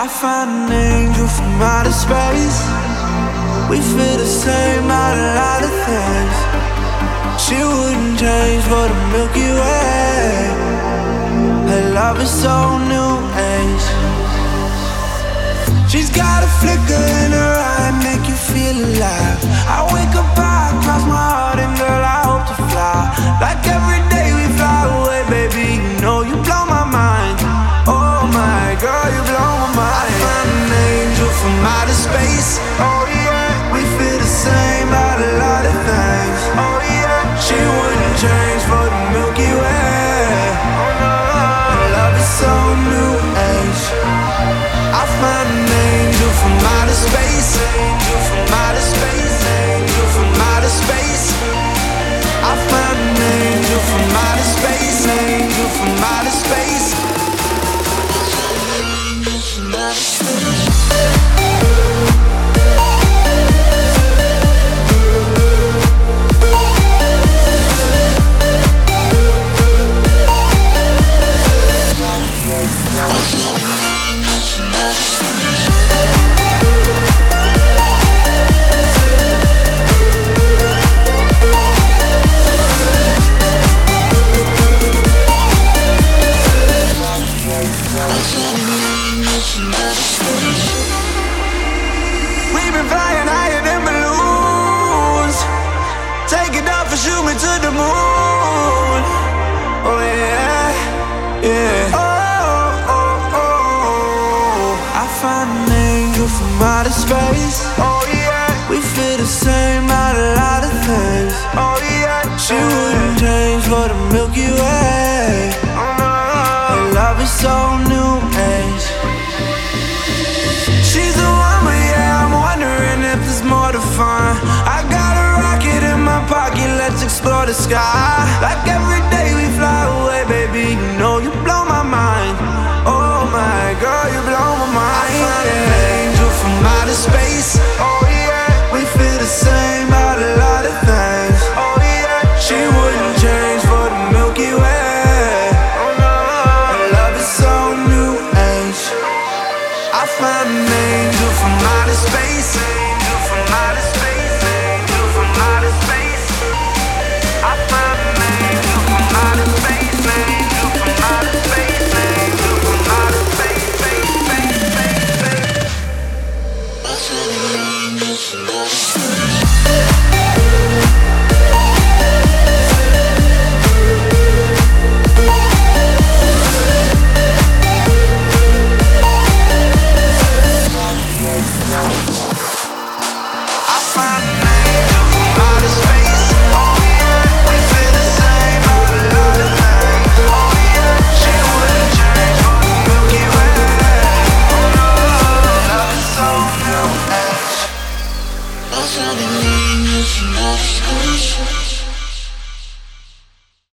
I found an angel from outer space. We feel the same about a lot of things. She wouldn't change for the Milky Way. Her love is so new age. She's got a flicker in her eye, make you feel alive. I wake up, I cross my heart, and girl, I hope to fly. Like every day we fly away, baby, you know you blow my mind. Oh my girl, you blow my mind. I found an angel from outer space. Oh yeah, we feel the same about a lot of things. Oh yeah, she wouldn't change for the Milky Way. Oh no, her love is so new age. I found an angel from outer space. Angel from outer space. Angel from outer space. I found an angel from outer space. Angel from outer space. We've been flying higher than balloons. Take it off and shoot me to the moon. Oh yeah, yeah. Oh, oh, oh. I found an angel from outer space. Oh yeah, we feel the same about a lot of things. Oh yeah, she wouldn't change for the Milky Way. Oh no, her love is so new age. She's the one, but yeah, I'm wondering if there's more to find. I got a rocket in my pocket, let's explore the sky. Like every day we fly away, baby, you know you blow my mind. Oh my girl, you blow my mind. I found an angel from outer space. Oh yeah, we feel the same about a lot of things. Oh yeah, she wouldn't change for the Milky Way. Oh no, her love is so new age. I found an angel from outer space. Angel from outer space. Angel from outer space. I found an angel from outer space. Angel from outer space. Angel from outer space. Space, space, space, space. I found an angel from outer space. I found an angel from outer space.